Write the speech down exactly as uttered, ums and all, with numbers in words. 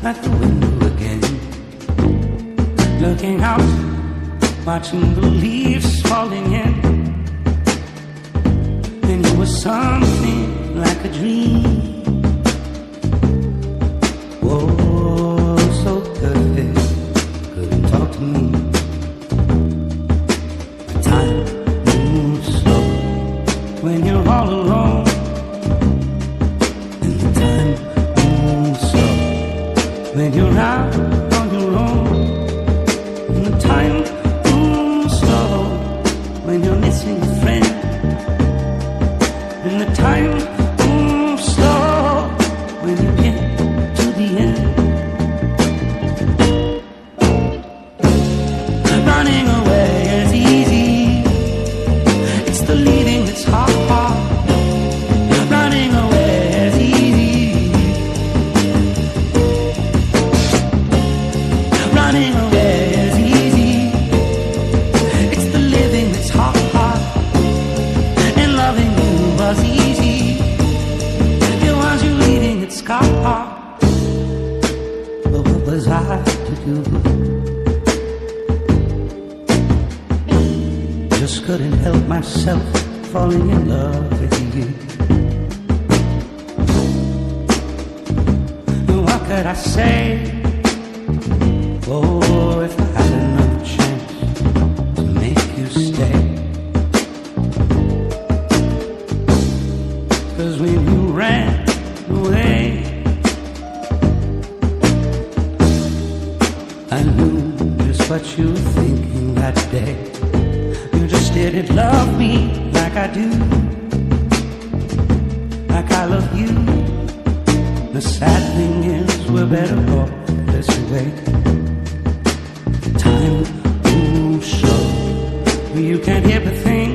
at the window again, looking out, watching the leaves falling in. Then you were something like a dream. Oh, so perfect, couldn't talk to me. The time moves slow when you're all alone, and the time moves slow when you're out on your own, and the time moves slow when you're missing a friend, and the time moves slow when you get to the end. Running away is easy, it's the leaving that's hard. Running away is easy, running away is easy, it's the living that's hard. And loving you was easy, it was you leaving it scarred. But what was I to do? Just couldn't help myself falling in love with you. What could I say? Oh, if I had another chance to make you stay. 'Cause when you ran away, I knew just what you were thinking that day. You just didn't love me like I do, like I love you. The sad thing is we're better off this way. Time moves slow, you can't hear a thing.